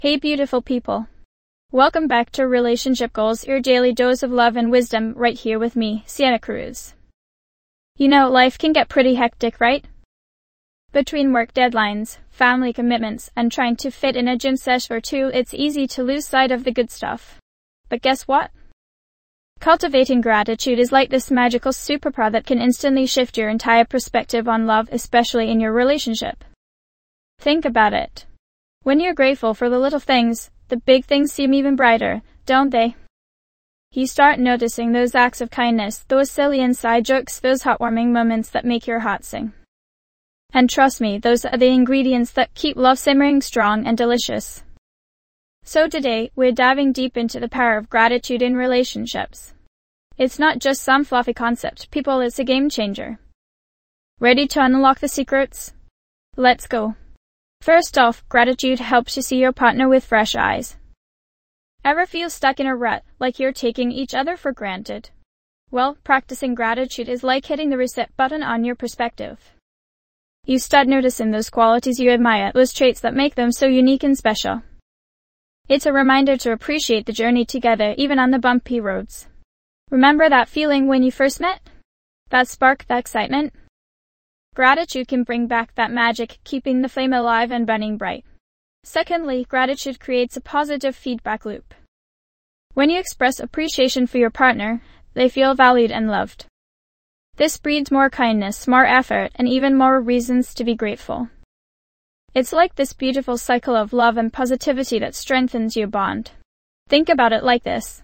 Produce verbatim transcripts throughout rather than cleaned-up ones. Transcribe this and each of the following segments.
Hey beautiful people. Welcome back to Relationship Goals, your daily dose of love and wisdom, right here with me, Sienna Cruz. You know, life can get pretty hectic, right? Between work deadlines, family commitments, and trying to fit in a gym session or two, it's easy to lose sight of the good stuff. But guess what? Cultivating gratitude is like this magical superpower that can instantly shift your entire perspective on love, especially in your relationship. Think about it. When you're grateful for the little things, the big things seem even brighter, don't they? You start noticing those acts of kindness, those silly inside jokes, those heartwarming moments that make your heart sing. And trust me, those are the ingredients that keep love simmering strong and delicious. So today, we're diving deep into the power of gratitude in relationships. It's not just some fluffy concept, people, it's a game changer. Ready to unlock the secrets? Let's go. First off, gratitude helps you see your partner with fresh eyes. Ever feel stuck in a rut, like you're taking each other for granted? Well, practicing gratitude is like hitting the reset button on your perspective. You start noticing those qualities you admire, those traits that make them so unique and special. It's a reminder to appreciate the journey together, even on the bumpy roads. Remember that feeling when you first met? That spark, that excitement? Gratitude can bring back that magic, keeping the flame alive and burning bright. Secondly, gratitude creates a positive feedback loop. When you express appreciation for your partner, they feel valued and loved. This breeds more kindness, more effort, and even more reasons to be grateful. It's like this beautiful cycle of love and positivity that strengthens your bond. Think about it like this.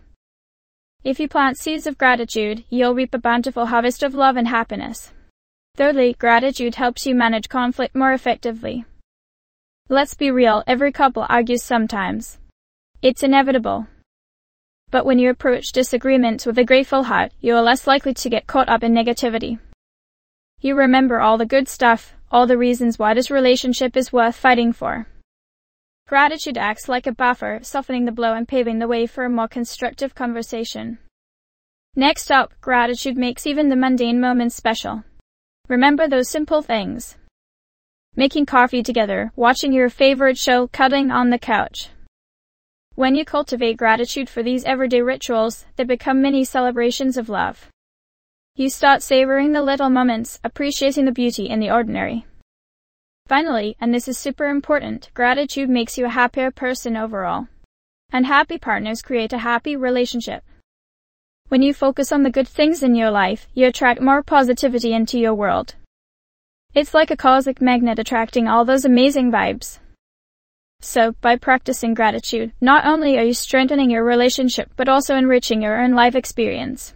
If you plant seeds of gratitude, you'll reap a bountiful harvest of love and happiness. Thirdly, gratitude helps you manage conflict more effectively. Let's be real, every couple argues sometimes. It's inevitable. But when you approach disagreements with a grateful heart, you are less likely to get caught up in negativity. You remember all the good stuff, all the reasons why this relationship is worth fighting for. Gratitude acts like a buffer, softening the blow and paving the way for a more constructive conversation. Next up, gratitude makes even the mundane moments special. Remember those simple things. Making coffee together, watching your favorite show, cuddling on the couch. When you cultivate gratitude for these everyday rituals, they become mini celebrations of love. You start savoring the little moments, appreciating the beauty in the ordinary. Finally, and this is super important, gratitude makes you a happier person overall. And happy partners create a happy relationship. When you focus on the good things in your life, you attract more positivity into your world. It's like a cosmic magnet attracting all those amazing vibes. So, by practicing gratitude, not only are you strengthening your relationship, but also enriching your own life experience.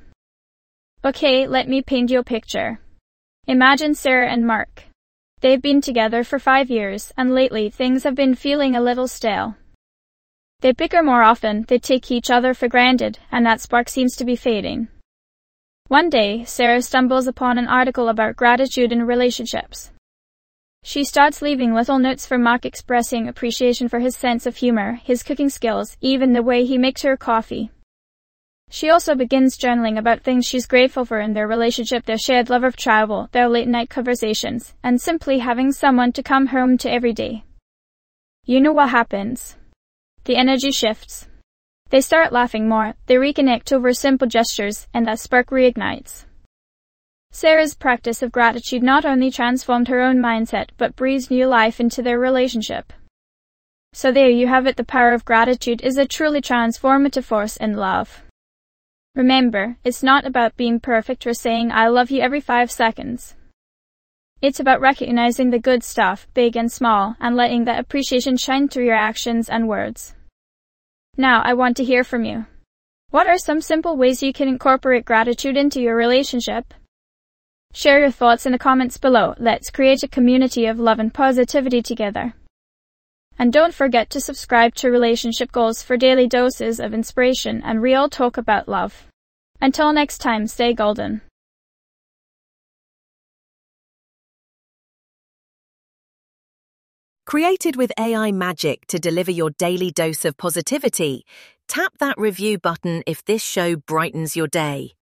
Okay, let me paint you a picture. Imagine Sarah and Mark. They've been together for five years, and lately things have been feeling a little stale. They bicker more often, they take each other for granted, and that spark seems to be fading. One day, Sarah stumbles upon an article about gratitude in relationships. She starts leaving little notes for Mark expressing appreciation for his sense of humor, his cooking skills, even the way he makes her coffee. She also begins journaling about things she's grateful for in their relationship, their shared love of travel, their late-night conversations, and simply having someone to come home to every day. You know what happens. The energy shifts. They start laughing more, they reconnect over simple gestures, and that spark reignites. Sarah's practice of gratitude not only transformed her own mindset, but breathed new life into their relationship. So there you have it, the power of gratitude is a truly transformative force in love. Remember, it's not about being perfect or saying I love you every five seconds. It's about recognizing the good stuff, big and small, and letting that appreciation shine through your actions and words. Now, I want to hear from you. What are some simple ways you can incorporate gratitude into your relationship? Share your thoughts in the comments below. Let's create a community of love and positivity together. And don't forget to subscribe to Relationship Goals for daily doses of inspiration and real talk about love. Until next time, stay golden. Created with A I magic to deliver your daily dose of positivity, tap that review button if this show brightens your day.